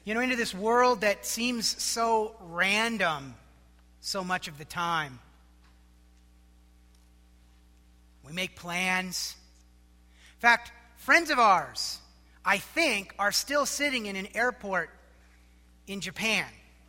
Into this world that seems so random so much of the time. We make plans. In fact, friends of ours, I think, are still sitting in an airport in Japan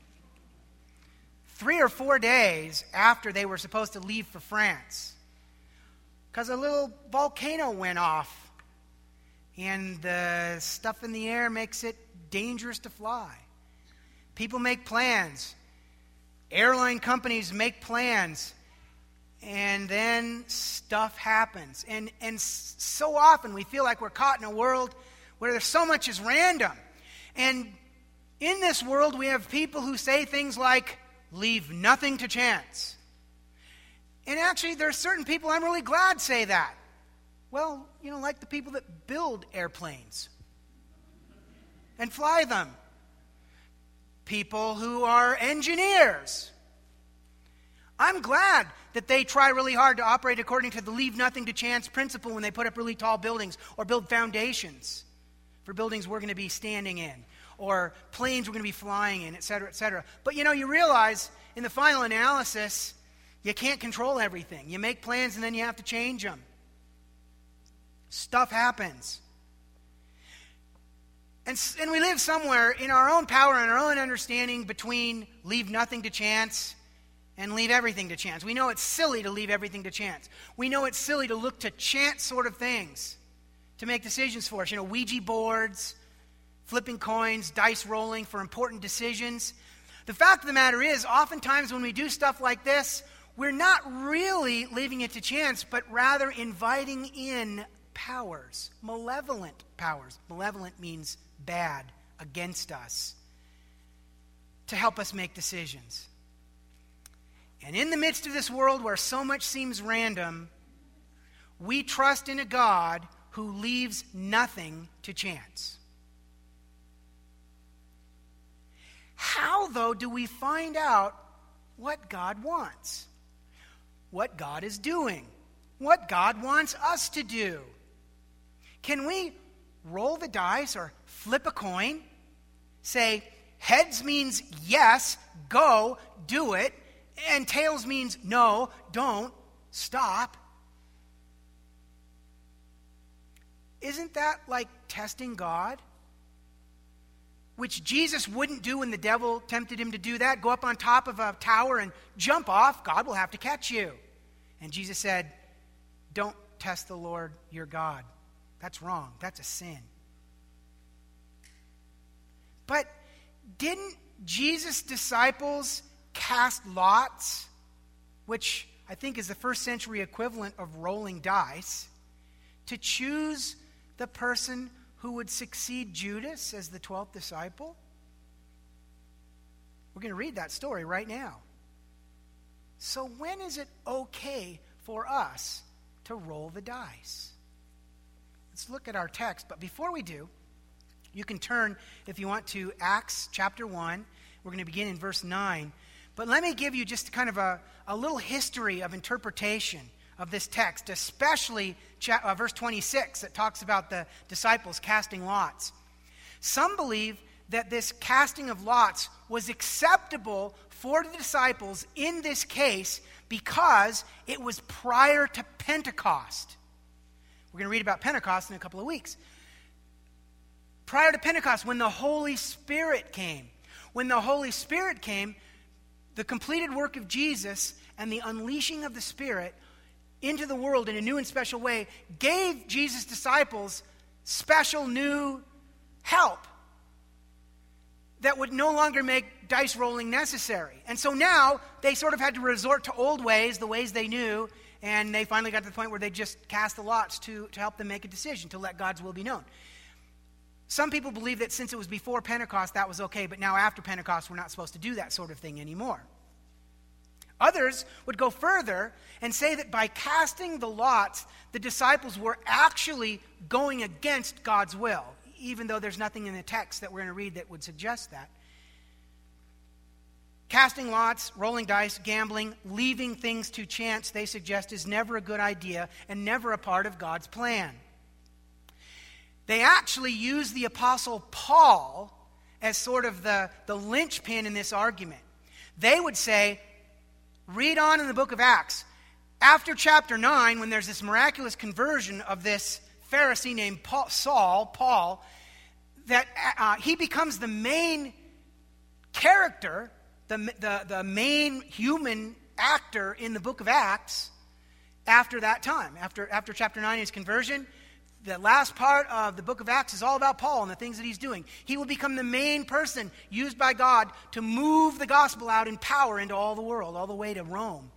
3 or 4 days after they were supposed to leave for France, because a little volcano went off and the stuff in the air makes it dangerous to fly. People make plans. Airline companies make plans. And then stuff happens. And so often we feel like we're caught in a world where there's so much is random. And in this world we have people who say things like, leave nothing to chance. And actually there's certain people I'm really glad say that. Well, like the people that build airplanes and fly them. People who are engineers. I'm glad that they try really hard to operate according to the leave nothing to chance principle when they put up really tall buildings or build foundations for buildings we're going to be standing in or planes we're going to be flying in, et cetera, et cetera. But you realize in the final analysis, you can't control everything. You make plans and then you have to change them. Stuff happens. And we live somewhere in our own power and our own understanding between leave nothing to chance and leave everything to chance. We know it's silly to leave everything to chance. We know it's silly to look to chance sort of things to make decisions for us. Ouija boards, flipping coins, dice rolling for important decisions. The fact of the matter is, oftentimes when we do stuff like this, we're not really leaving it to chance, but rather inviting in powers, malevolent powers. Malevolent means bad, against us, to help us make decisions. And in the midst of this world where so much seems random, we trust in a God who leaves nothing to chance. How, though, do we find out what God wants? What God is doing? What God wants us to do? Can we roll the dice or flip a coin? Say, heads means yes, go, do it. And tails means no, don't, stop. Isn't that like testing God? Which Jesus wouldn't do when the devil tempted him to do that. Go up on top of a tower and jump off. God will have to catch you. And Jesus said, don't test the Lord your God. That's wrong. That's a sin. But didn't Jesus' disciples cast lots, which I think is the first century equivalent of rolling dice, to choose the person who would succeed Judas as the 12th disciple? We're going to read that story right now. So when is it okay for us to roll the dice? Let's look at our text, but before we do, you can turn, if you want, to Acts chapter 1. We're going to begin in verse 9. But let me give you just kind of a little history of interpretation of this text, especially verse 26 that talks about the disciples casting lots. Some believe that this casting of lots was acceptable for the disciples in this case because it was prior to Pentecost. We're going to read about Pentecost in a couple of weeks. Prior to Pentecost, when the Holy Spirit came. When the Holy Spirit came, the completed work of Jesus and the unleashing of the Spirit into the world in a new and special way gave Jesus' disciples special new help that would no longer make dice rolling necessary. And so now they sort of had to resort to old ways, the ways they knew, and they finally got to the point where they just cast the lots to help them make a decision, to let God's will be known. Some people believe that since it was before Pentecost, that was okay, but now after Pentecost, we're not supposed to do that sort of thing anymore. Others would go further and say that by casting the lots, the disciples were actually going against God's will, even though there's nothing in the text that we're going to read that would suggest that. Casting lots, rolling dice, gambling, leaving things to chance, they suggest, is never a good idea and never a part of God's plan. They actually use the Apostle Paul as sort of the linchpin in this argument. They would say, read on in the book of Acts. After chapter 9, when there's this miraculous conversion of this Pharisee named Paul, that he becomes the main character, the main human actor in the book of Acts after that time. After chapter 9, his conversion, the last part of the book of Acts is all about Paul and the things that he's doing. He will become the main person used by God to move the gospel out in power into all the world, all the way to Rome.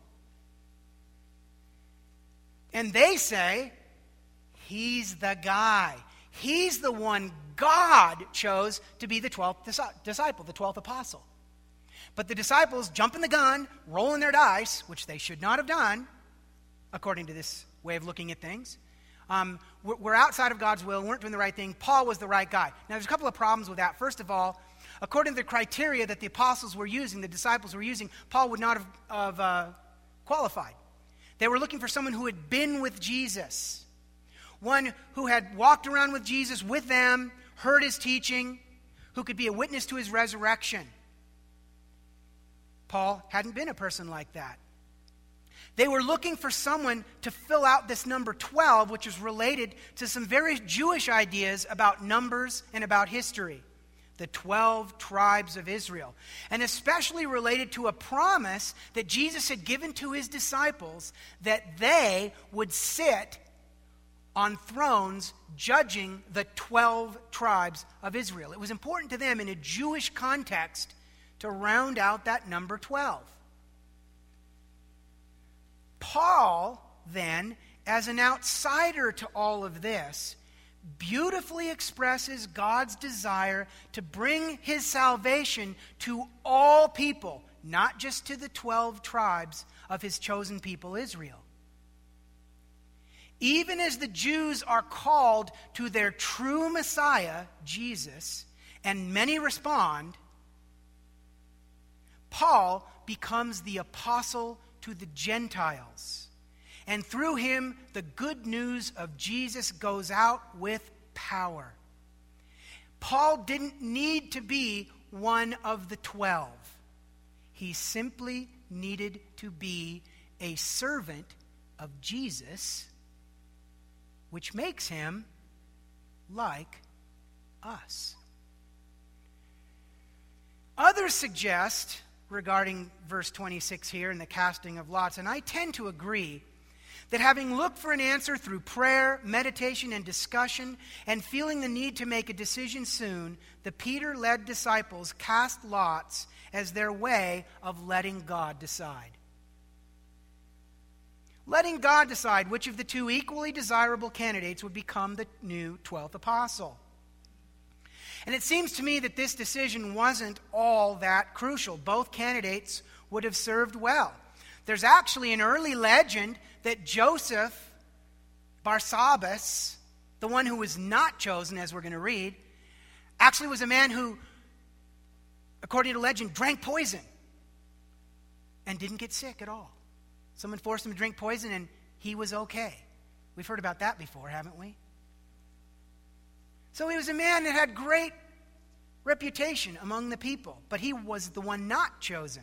And they say, he's the guy. He's the one God chose to be the 12th disciple, the 12th apostle. But the disciples jumping the gun, rolling their dice, which they should not have done, according to this way of looking at things. We're outside of God's will, weren't doing the right thing. Paul was the right guy. Now, there's a couple of problems with that. First of all, according to the criteria that the apostles were using, the disciples were using, Paul would not have qualified. They were looking for someone who had been with Jesus, one who had walked around with Jesus with them, heard his teaching, who could be a witness to his resurrection. Paul hadn't been a person like that. They were looking for someone to fill out this number 12, which is related to some very Jewish ideas about numbers and about history. The 12 tribes of Israel. And especially related to a promise that Jesus had given to his disciples that they would sit on thrones judging the 12 tribes of Israel. It was important to them in a Jewish context to round out that number 12. Paul, then, as an outsider to all of this, beautifully expresses God's desire to bring his salvation to all people, not just to the 12 tribes of his chosen people, Israel. Even as the Jews are called to their true Messiah, Jesus, and many respond, Paul becomes the apostle to the Gentiles. And through him, the good news of Jesus goes out with power. Paul didn't need to be one of the 12. He simply needed to be a servant of Jesus, which makes him like us. Others suggest, regarding verse 26 here and the casting of lots, and I tend to agree, that having looked for an answer through prayer, meditation, and discussion, and feeling the need to make a decision soon, the Peter-led disciples cast lots as their way of letting God decide. Letting God decide which of the two equally desirable candidates would become the new 12th apostle. And it seems to me that this decision wasn't all that crucial. Both candidates would have served well. There's actually an early legend that Joseph Barsabbas, the one who was not chosen, as we're going to read, actually was a man who, according to legend, drank poison and didn't get sick at all. Someone forced him to drink poison and he was okay. We've heard about that before, haven't we? So he was a man that had great reputation among the people, but he was the one not chosen.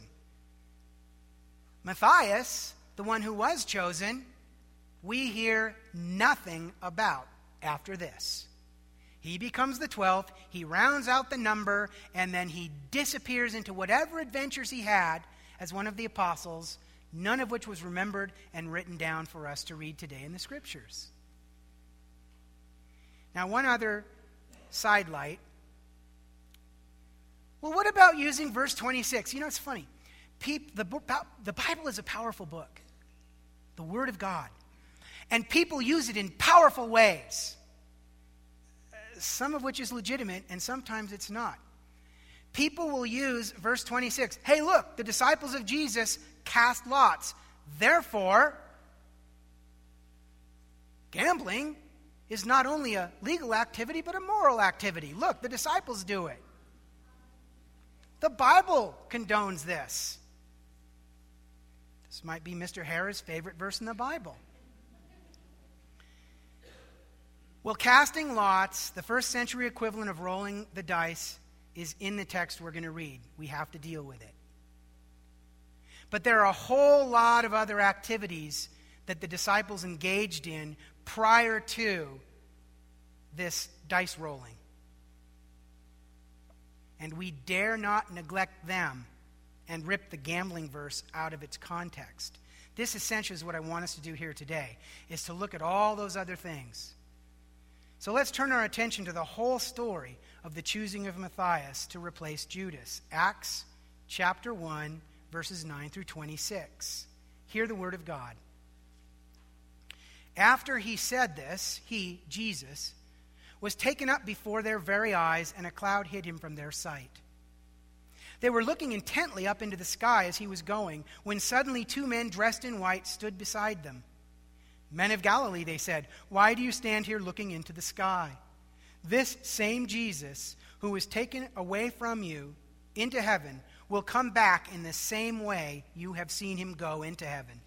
Matthias, the one who was chosen, we hear nothing about after this. He becomes the 12th, he rounds out the number, and then he disappears into whatever adventures he had as one of the apostles, none of which was remembered and written down for us to read today in the Scriptures. Now, one other sidelight. Well, what about using verse 26? You know, it's funny. The Bible is a powerful book, the Word of God. And people use it in powerful ways, some of which is legitimate, and sometimes it's not. People will use verse 26. Hey, look, the disciples of Jesus cast lots. Therefore, gambling is not only a legal activity, but a moral activity. Look, the disciples do it. The Bible condones this. This might be Mr. Harris' favorite verse in the Bible. Well, casting lots, the first century equivalent of rolling the dice, is in the text we're going to read. We have to deal with it. But there are a whole lot of other activities that the disciples engaged in prior to this dice rolling. And we dare not neglect them and rip the gambling verse out of its context. This essentially is what I want us to do here today, is to look at all those other things. So let's turn our attention to the whole story of the choosing of Matthias to replace Judas. Acts chapter 1, verses 9 through 26. Hear the word of God. After he said this, he, Jesus, was taken up before their very eyes, and a cloud hid him from their sight. They were looking intently up into the sky as he was going, when suddenly 2 men dressed in white stood beside them. Men of Galilee, they said, why do you stand here looking into the sky? This same Jesus, who was taken away from you into heaven, will come back in the same way you have seen him go into heaven.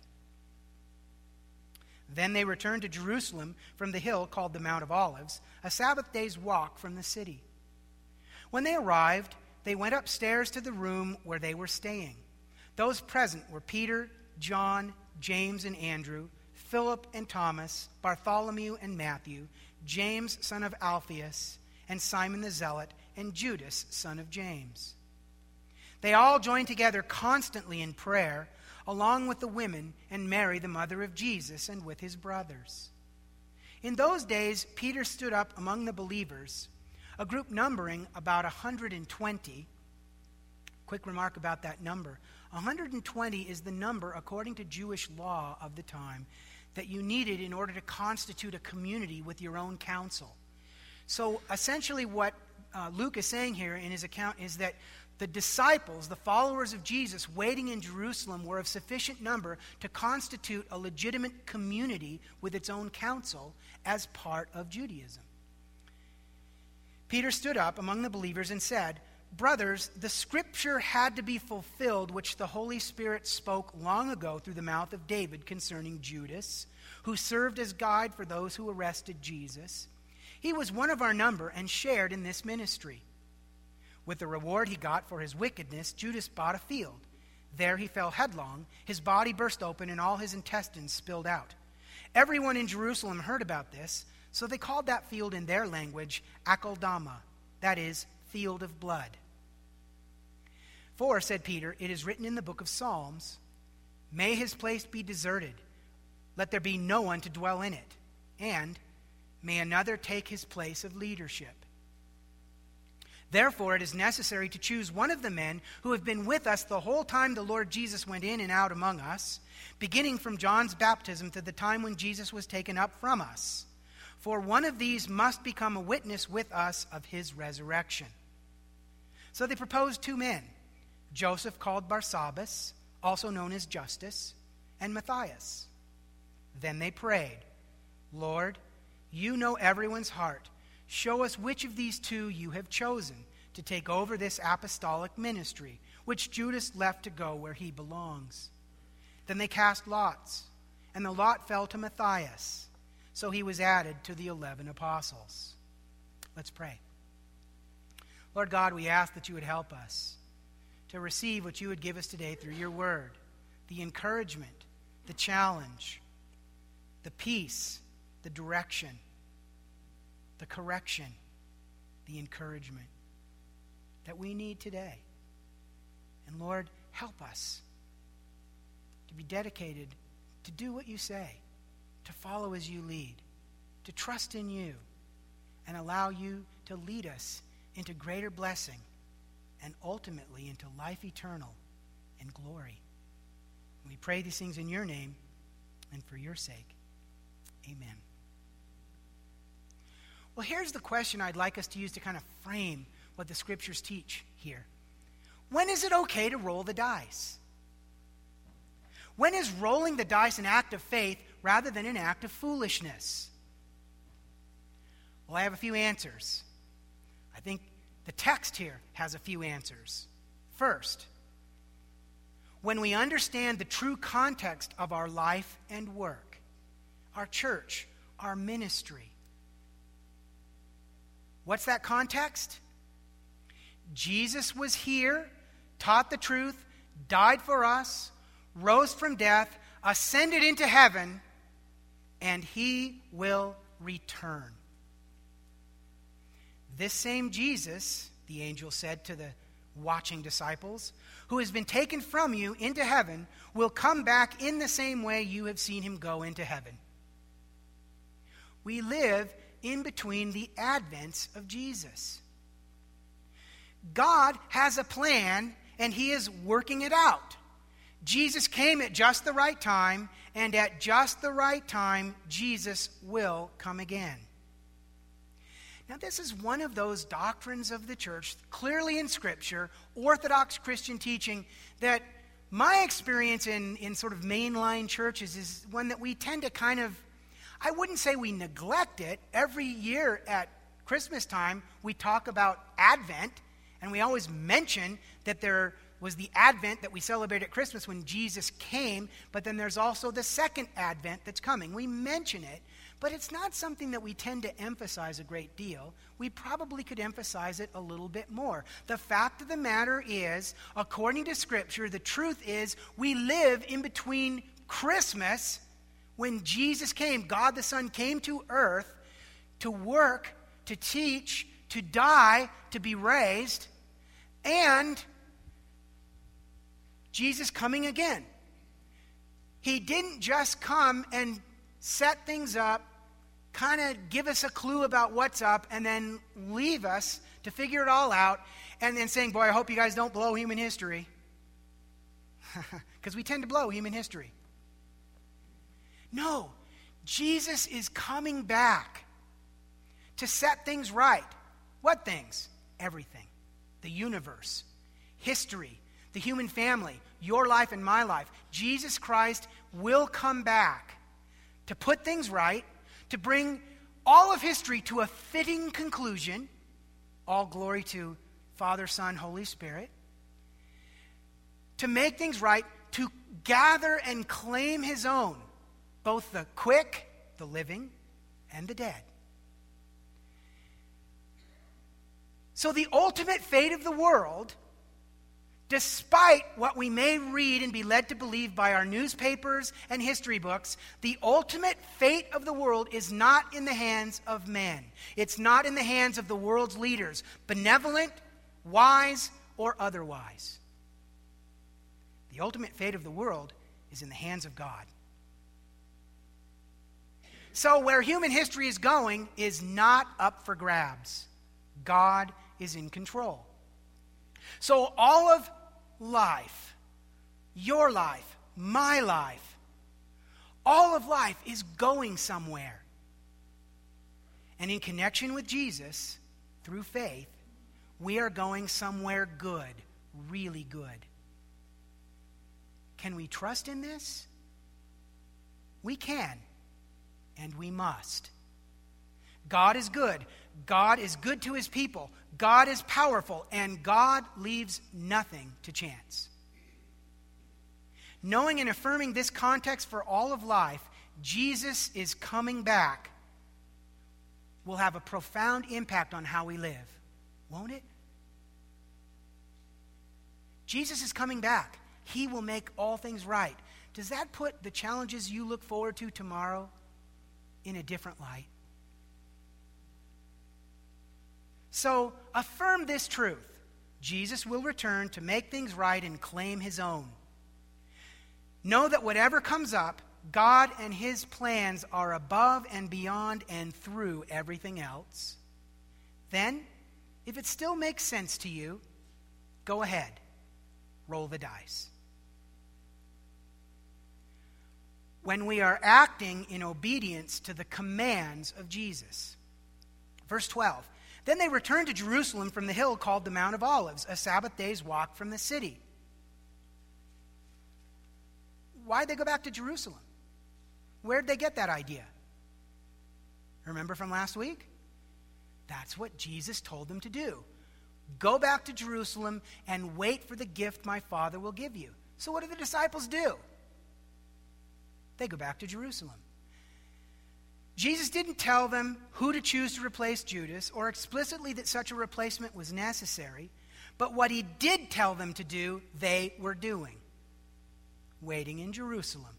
Then they returned to Jerusalem from the hill called the Mount of Olives, a Sabbath day's walk from the city. When they arrived, they went upstairs to the room where they were staying. Those present were Peter, John, James and Andrew, Philip and Thomas, Bartholomew and Matthew, James son of Alphaeus, and Simon the Zealot, and Judas son of James. They all joined together constantly in prayer, along with the women and Mary, the mother of Jesus, and with his brothers. In those days, Peter stood up among the believers, a group numbering about 120. Quick remark about that number. 120 is the number, according to Jewish law of the time, that you needed in order to constitute a community with your own council. So essentially what Luke is saying here in his account is that the disciples, the followers of Jesus waiting in Jerusalem, were of sufficient number to constitute a legitimate community with its own council as part of Judaism. Peter stood up among the believers and said, brothers, the scripture had to be fulfilled which the Holy Spirit spoke long ago through the mouth of David concerning Judas, who served as guide for those who arrested Jesus. He was one of our number and shared in this ministry. With the reward he got for his wickedness, Judas bought a field. There he fell headlong. His body burst open and all his intestines spilled out. Everyone in Jerusalem heard about this, so they called that field in their language Akeldama, that is, field of blood. For, said Peter, it is written in the book of Psalms, may his place be deserted. Let there be no one to dwell in it. And may another take his place of leadership. Therefore, it is necessary to choose one of the men who have been with us the whole time the Lord Jesus went in and out among us, beginning from John's baptism to the time when Jesus was taken up from us. For one of these must become a witness with us of his resurrection. So they proposed 2 men, Joseph called Barsabbas, also known as Justus, and Matthias. Then they prayed, Lord, you know everyone's heart. Show us which of these 2 you have chosen to take over this apostolic ministry, which Judas left to go where he belongs. Then they cast lots, and the lot fell to Matthias. So he was added to the 11 apostles. Let's pray. Lord God, we ask that you would help us to receive what you would give us today through your word, the encouragement, the challenge, the peace, the direction, the correction, the encouragement that we need today. And Lord, help us to be dedicated to do what you say, to follow as you lead, to trust in you, and allow you to lead us into greater blessing and ultimately into life eternal and glory. We pray these things in your name and for your sake. Amen. Well, here's the question I'd like us to use to kind of frame what the scriptures teach here. When is it okay to roll the dice? When is rolling the dice an act of faith rather than an act of foolishness? Well, I have a few answers. I think the text here has a few answers. First, when we understand the true context of our life and work, our church, our ministry. What's that context? Jesus was here, taught the truth, died for us, rose from death, ascended into heaven, and he will return. This same Jesus, the angel said to the watching disciples, who has been taken from you into heaven, will come back in the same way you have seen him go into heaven. We live in between the advents of Jesus. God has a plan, and he is working it out. Jesus came at just the right time, and at just the right time, Jesus will come again. Now, this is one of those doctrines of the church, clearly in Scripture, Orthodox Christian teaching, that my experience in sort of mainline churches is one that we tend to kind of, I wouldn't say we neglect it. Every year at Christmas time, we talk about Advent, and we always mention that there was the Advent that we celebrate at Christmas when Jesus came, but then there's also the second Advent that's coming. We mention it, but it's not something that we tend to emphasize a great deal. We probably could emphasize it a little bit more. The fact of the matter is, according to Scripture, the truth is we live in between Christmas, when Jesus came, God the Son came to earth to work, to teach, to die, to be raised, and Jesus coming again. He didn't just come and set things up, kind of give us a clue about what's up, and then leave us to figure it all out, and then saying, boy, I hope you guys don't blow human history. Because we tend to blow human history. No, Jesus is coming back to set things right. What things? Everything. The universe, history, the human family, your life and my life. Jesus Christ will come back to put things right, to bring all of history to a fitting conclusion. All glory to Father, Son, Holy Spirit. To make things right, to gather and claim his own, both the quick, the living, and the dead. So the ultimate fate of the world, despite what we may read and be led to believe by our newspapers and history books, the ultimate fate of the world is not in the hands of men. It's not in the hands of the world's leaders, benevolent, wise, or otherwise. The ultimate fate of the world is in the hands of God. So where human history is going is not up for grabs. God is in control. So all of life, your life, my life, all of life is going somewhere. And in connection with Jesus, through faith, we are going somewhere good, really good. Can we trust in this? We can, and we must. God is good. God is good to his people. God is powerful, and God leaves nothing to chance. Knowing and affirming this context for all of life, Jesus is coming back, will have a profound impact on how we live, won't it? Jesus is coming back. He will make all things right. Does that put the challenges you look forward to tomorrow in a different light? So, affirm this truth. Jesus will return to make things right and claim his own. Know that whatever comes up, God and his plans are above and beyond and through everything else. Then, if it still makes sense to you, go ahead. Roll the dice. When we are acting in obedience to the commands of Jesus. Verse 12. Then they returned to Jerusalem from the hill called the Mount of Olives, a Sabbath day's walk from the city. Why'd they go back to Jerusalem? Where'd they get that idea? Remember from last week? That's what Jesus told them to do. Go back to Jerusalem and wait for the gift my Father will give you. So what do the disciples do? They go back to Jerusalem. Jesus didn't tell them who to choose to replace Judas or explicitly that such a replacement was necessary, but what he did tell them to do, they were doing. Waiting in Jerusalem.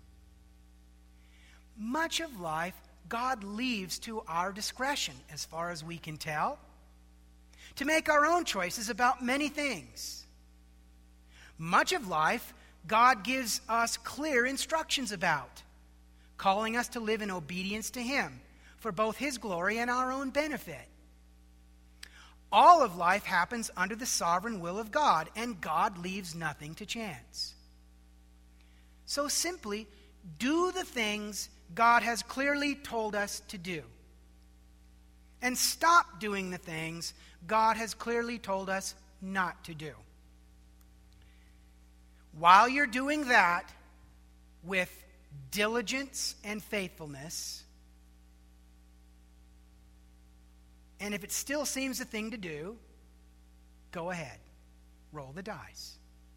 Much of life, God leaves to our discretion, as far as we can tell, to make our own choices about many things. Much of life, God gives us clear instructions about, calling us to live in obedience to him for both his glory and our own benefit. All of life happens under the sovereign will of God, and God leaves nothing to chance. So simply, do the things God has clearly told us to do. And stop doing the things God has clearly told us not to do. While you're doing that with diligence and faithfulness, and if it still seems the thing to do, go ahead. Roll the dice.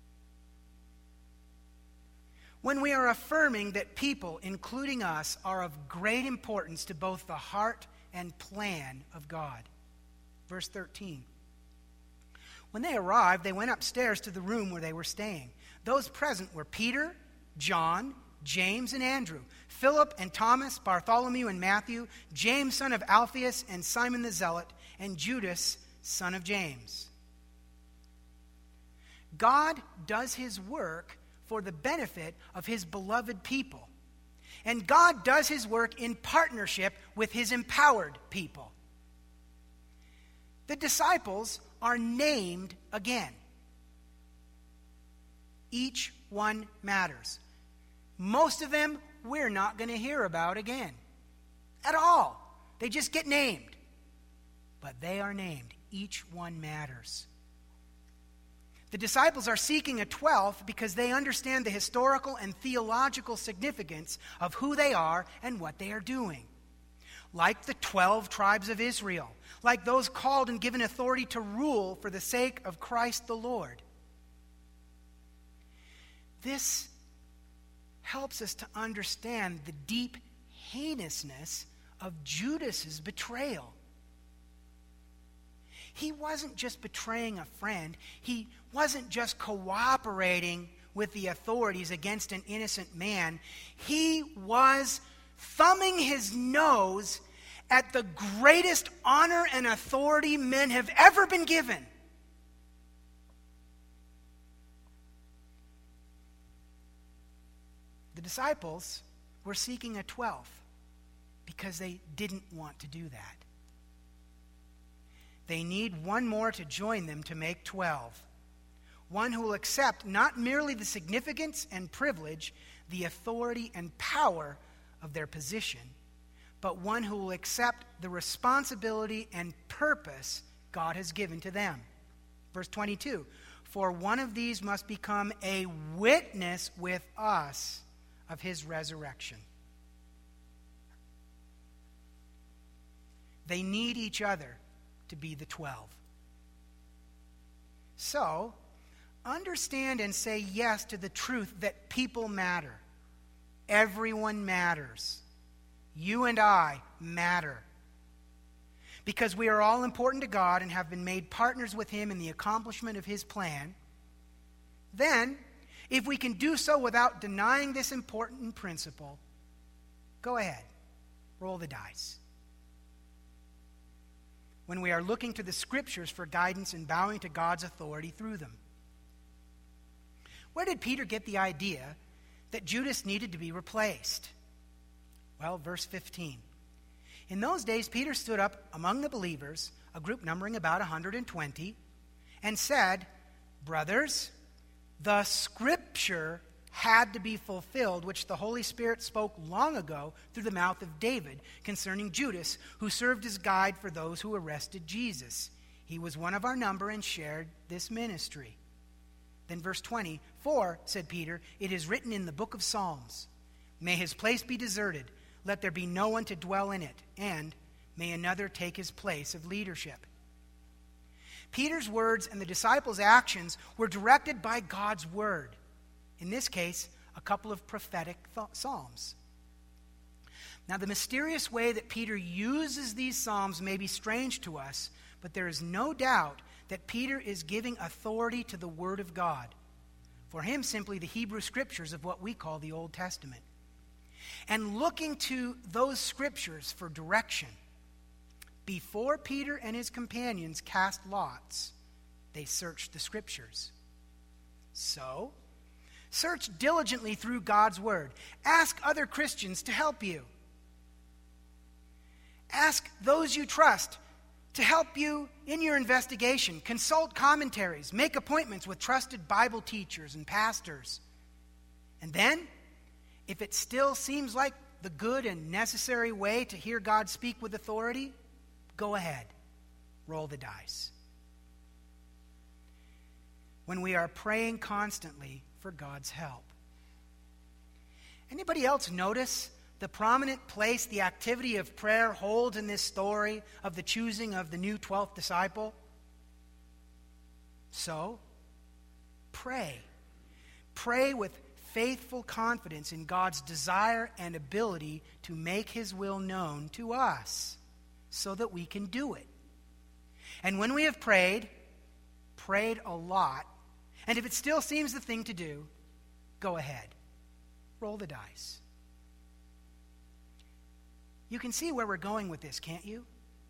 When we are affirming that people, including us, are of great importance to both the heart and plan of God. Verse 13. When they arrived, they went upstairs to the room where they were staying. Those present were Peter, John, James and Andrew, Philip and Thomas, Bartholomew and Matthew, James son of Alphaeus and Simon the Zealot, and Judas son of James. God does his work for the benefit of his beloved people. And God does his work in partnership with his empowered people. The disciples are named again. Each one matters. Most of them we're not going to hear about again. At all. They just get named. But they are named. Each one matters. The disciples are seeking a 12th because they understand the historical and theological significance of who they are and what they are doing. Like the 12 tribes of Israel. Like those called and given authority to rule for the sake of Christ the Lord. This helps us to understand the deep heinousness of Judas's betrayal. He wasn't just betraying a friend. He wasn't just cooperating with the authorities against an innocent man. He was thumbing his nose at the greatest honor and authority men have ever been given. The disciples were seeking a 12th because they didn't want to do that. They need one more to join them to make 12. One who will accept not merely the significance and privilege, the authority and power of their position, but one who will accept the responsibility and purpose God has given to them. Verse 22, for one of these must become a witness with us of his resurrection. They need each other to be the 12. So, understand and say yes to the truth that people matter. Everyone matters. You and I matter. Because we are all important to God and have been made partners with him in the accomplishment of his plan, then, if we can do so without denying this important principle, go ahead, roll the dice. When we are looking to the Scriptures for guidance and bowing to God's authority through them. Where did Peter get the idea that Judas needed to be replaced? Well, verse 15. In those days, Peter stood up among the believers, a group numbering about 120, and said, brothers, the Scripture had to be fulfilled, which the Holy Spirit spoke long ago through the mouth of David concerning Judas, who served as guide for those who arrested Jesus. He was one of our number and shared this ministry. Then verse 20, for, said Peter, it is written in the book of Psalms, may his place be deserted, let there be no one to dwell in it, and may another take his place of leadership. Peter's words and the disciples' actions were directed by God's word. In this case, a couple of prophetic psalms. Now, the mysterious way that Peter uses these psalms may be strange to us, but there is no doubt that Peter is giving authority to the Word of God. For him, simply the Hebrew Scriptures of what we call the Old Testament. And looking to those Scriptures for direction, before Peter and his companions cast lots, they searched the Scriptures. So, search diligently through God's Word. Ask other Christians to help you. Ask those you trust to help you in your investigation. Consult commentaries. Make appointments with trusted Bible teachers and pastors. And then, if it still seems like the good and necessary way to hear God speak with authority, go ahead. Roll the dice. When we are praying constantly for God's help. Anybody else notice the prominent place the activity of prayer holds in this story of the choosing of the new 12th disciple? So, pray. Pray with faithful confidence in God's desire and ability to make His will known to us so that we can do it. And when we have prayed a lot, and if it still seems the thing to do, go ahead. Roll the dice. You can see where we're going with this, can't you?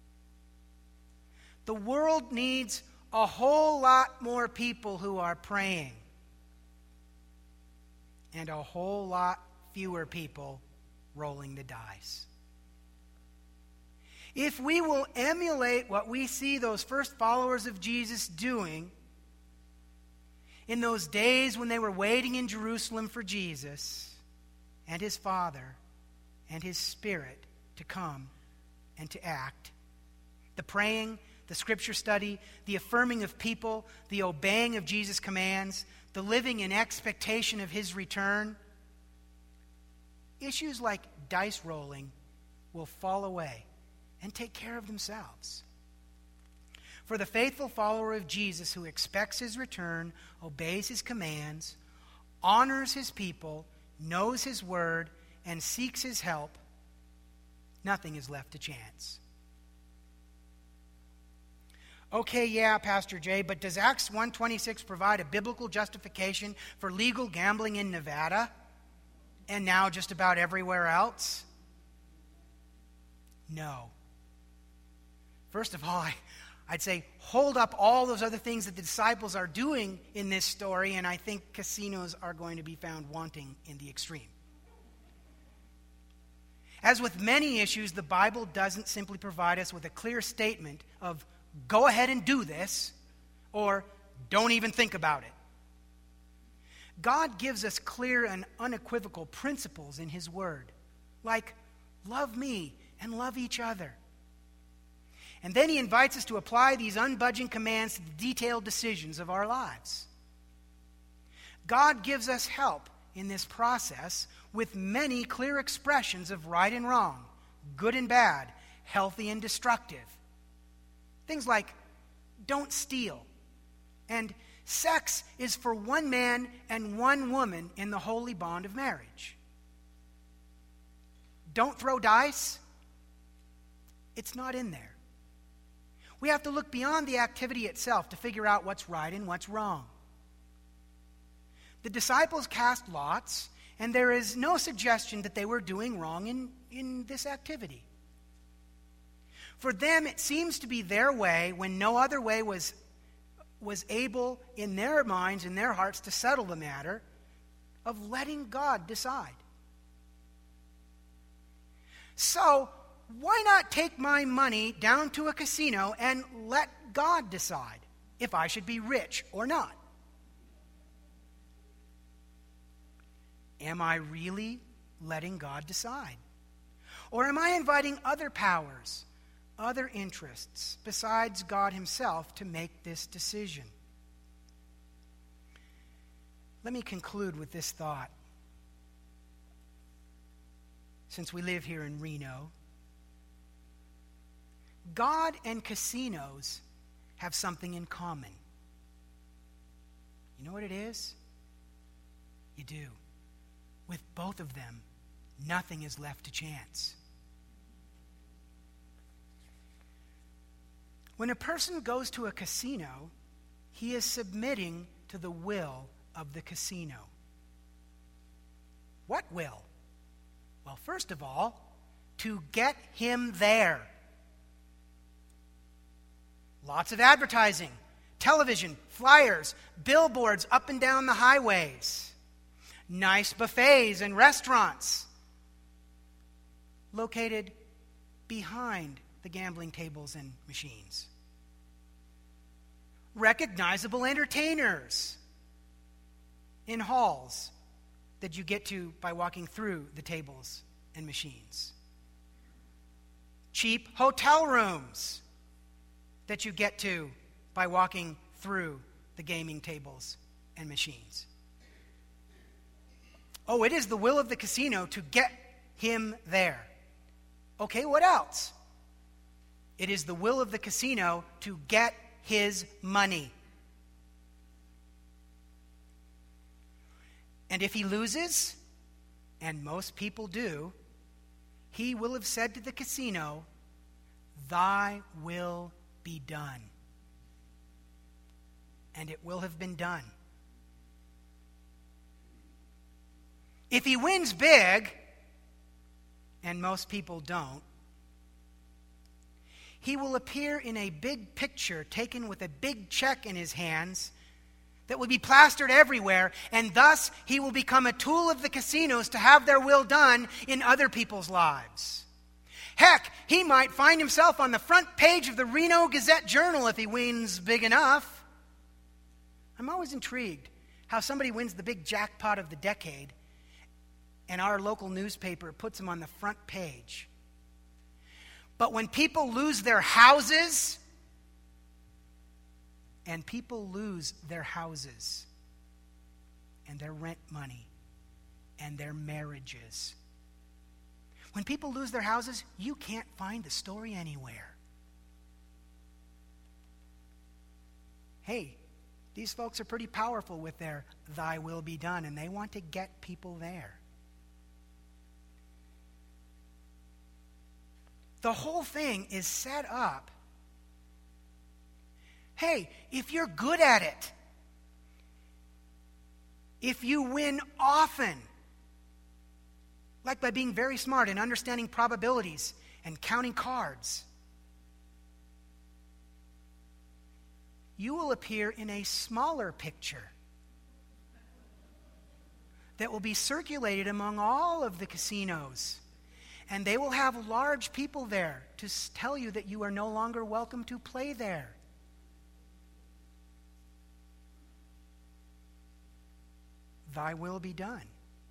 The world needs a whole lot more people who are praying, and a whole lot fewer people rolling the dice. If we will emulate what we see those first followers of Jesus doing in those days when they were waiting in Jerusalem for Jesus and His Father and His Spirit to come and to act, the praying, the scripture study, the affirming of people, the obeying of Jesus' commands, the living in expectation of His return, issues like dice rolling will fall away and take care of themselves. For the faithful follower of Jesus who expects His return, obeys His commands, honors His people, knows His word, and seeks His help, nothing is left to chance. Okay, yeah, Pastor Jay, but does Acts 1:26 provide a biblical justification for legal gambling in Nevada and now just about everywhere else? No. First of all, I'd say hold up all those other things that the disciples are doing in this story, and I think casinos are going to be found wanting in the extreme. As with many issues, the Bible doesn't simply provide us with a clear statement of go ahead and do this, or don't even think about it. God gives us clear and unequivocal principles in His Word, like love me and love each other. And then He invites us to apply these unbudging commands to the detailed decisions of our lives. God gives us help in this process with many clear expressions of right and wrong, good and bad, healthy and destructive. Things like, don't steal, and sex is for one man and one woman in the holy bond of marriage. Don't throw dice. It's not in there. We have to look beyond the activity itself to figure out what's right and what's wrong. The disciples cast lots, and there is no suggestion that they were doing wrong in this activity. For them, it seems to be their way when no other way was able in their minds, in their hearts, to settle the matter of letting God decide. So, why not take my money down to a casino and let God decide if I should be rich or not? Am I really letting God decide? Or am I inviting other powers, other interests besides God Himself to make this decision? Let me conclude with this thought. Since we live here in Reno, God and casinos have something in common. You know what it is? You do. With both of them, nothing is left to chance. When a person goes to a casino, he is submitting to the will of the casino. What will? Well, first of all, to get him there. Lots of advertising, television, flyers, billboards up and down the highways, nice buffets and restaurants located behind the gambling tables and machines. Recognizable entertainers in halls that you get to by walking through the tables and machines. Cheap hotel rooms that you get to by walking through the gaming tables and machines. Oh, it is the will of the casino to get him there. Okay, what else? It is the will of the casino to get his money. And if he loses, and most people do, he will have said to the casino, "Thy will be done." And it will have been done. If he wins big, and most people don't, he will appear in a big picture taken with a big check in his hands that will be plastered everywhere, and thus he will become a tool of the casinos to have their will done in other people's lives. Heck, he might find himself on the front page of the Reno Gazette-Journal if he wins big enough. I'm always intrigued how somebody wins the big jackpot of the decade and our local newspaper puts him on the front page. But when people lose their houses, and people lose their houses and their rent money and their marriages, when people lose their houses, you can't find the story anywhere. Hey, these folks are pretty powerful with their "thy will be done," and they want to get people there. The whole thing is set up. Hey, if you're good at it, if you win often, like by being very smart and understanding probabilities and counting cards, you will appear in a smaller picture that will be circulated among all of the casinos. And they will have large people there to tell you that you are no longer welcome to play there. Thy will be done.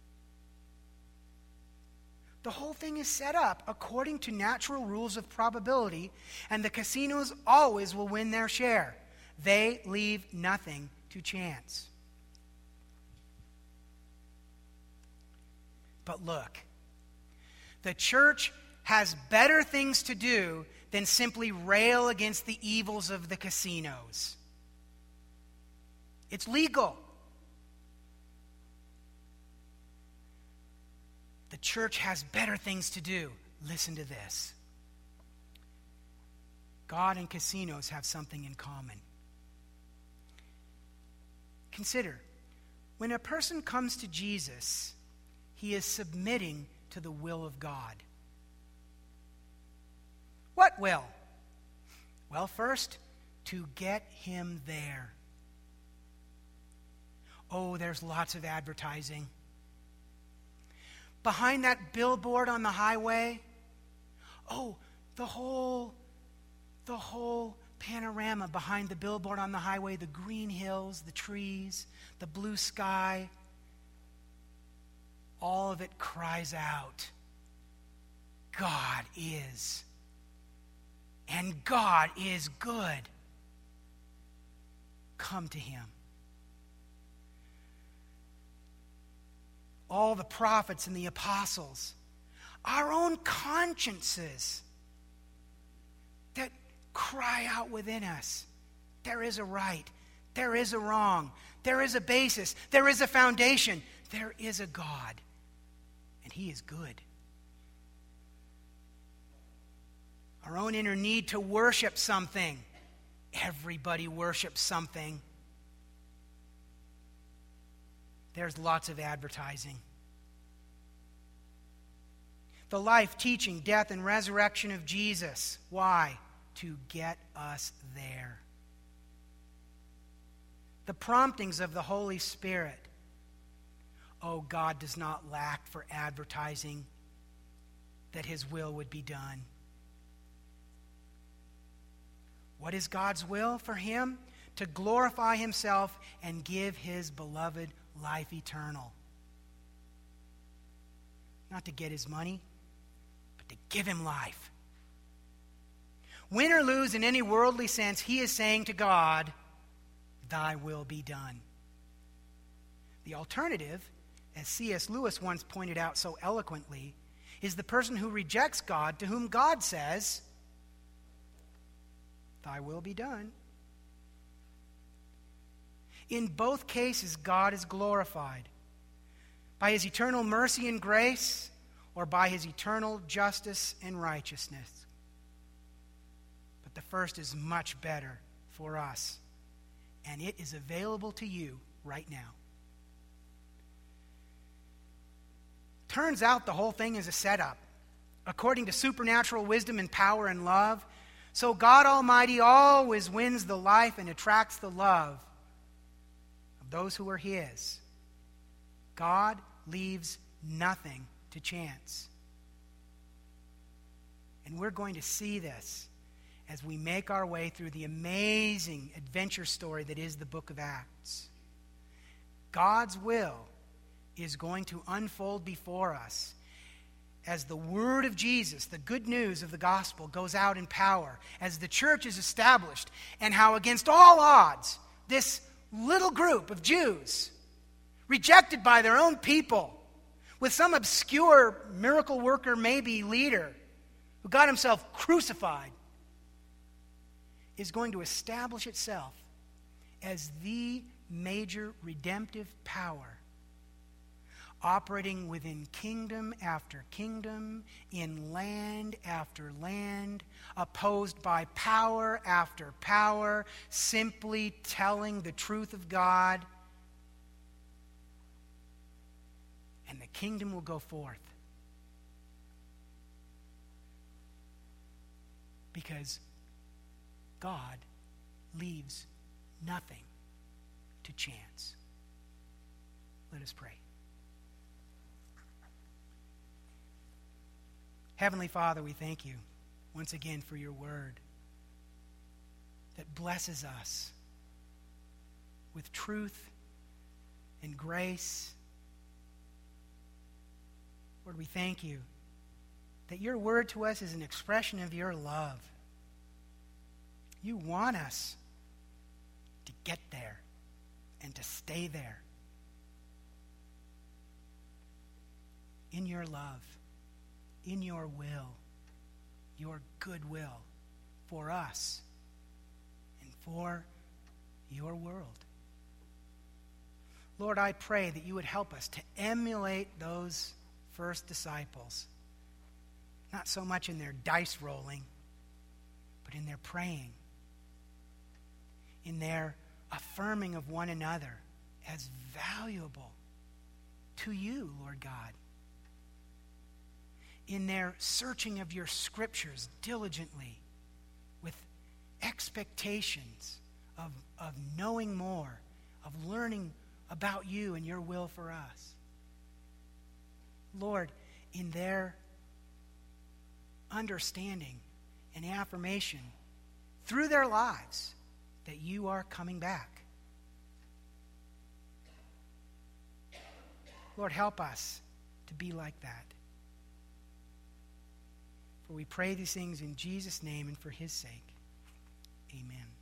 The whole thing is set up according to natural rules of probability, and the casinos always will win their share. They leave nothing to chance. But look, the church has better things to do than simply rail against the evils of the casinos. It's legal. The church has better things to do. Listen to this. God and casinos have something in common. Consider, when a person comes to Jesus, he is submitting to the will of God. What will? Well, first, to get him there. Oh, there's lots of advertising. Behind that billboard on the highway, oh, the whole panorama behind the billboard on the highway, the green hills, the trees, the blue sky, all of it cries out, God is. And God is good. Come to him. All the prophets and the apostles, our own consciences that cry out within us. There is a right. There is a wrong. There is a basis. There is a foundation. There is a God. And he is good. Our own inner need to worship something everybody worships something. There's lots of advertising. The life, teaching, death, and resurrection of Jesus. Why? To get us there. The promptings of the Holy Spirit. Oh, God does not lack for advertising that His will would be done. What is God's will for Him? To glorify Himself and give His beloved life eternal. Not to get His money, but to give Him life. Win or lose in any worldly sense, He is saying to God, Thy will be done. The alternative, as C.S. Lewis once pointed out so eloquently, is the person who rejects God, to whom God says, Thy will be done. In both cases, God is glorified by His eternal mercy and grace, or by His eternal justice and righteousness. But the first is much better for us, and it is available to you right now. Turns out the whole thing is a setup. According to supernatural wisdom and power and love, so God Almighty always wins the life and attracts the love of those who are His. God leaves nothing to chance. And we're going to see this as we make our way through the amazing adventure story that is the book of Acts. God's will is going to unfold before us as the word of Jesus, the good news of the gospel, goes out in power, as the church is established, and how against all odds, this little group of Jews, rejected by their own people, with some obscure miracle worker, maybe leader, who got himself crucified, is going to establish itself as the major redemptive power, operating within kingdom after kingdom, in land after land, opposed by power after power, simply telling the truth of God. And the kingdom will go forth. Because God leaves nothing to chance. Let us pray. Heavenly Father, we thank you once again for your word that blesses us with truth and grace. Lord, we thank you that your word to us is an expression of your love. You want us to get there and to stay there in your love, in your will, your good will for us and for your world. Lord, I pray that you would help us to emulate those first disciples, not so much in their dice rolling, but in their praying, in their affirming of one another as valuable to you, Lord God, in their searching of your scriptures diligently with expectations of knowing more, of learning about you and your will for us. Lord, in their understanding and affirmation through their lives that you are coming back. Lord, help us to be like that. For we pray these things in Jesus' name and for his sake. Amen.